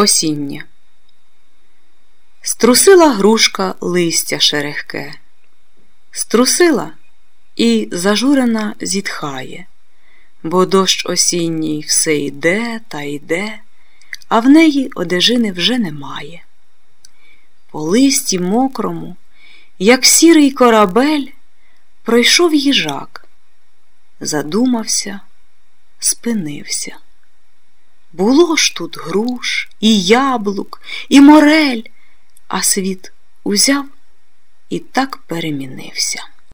Осіннє. Струсила грушка листя шерехке, струсила і зажурена зітхає, бо дощ осінній все йде та йде, а в неї одежини вже немає. По листі мокрому, як сірий корабель, пройшов їжак, задумався, спинився. Було ж тут груш, і яблук, і морель, а світ узяв і так перемінився.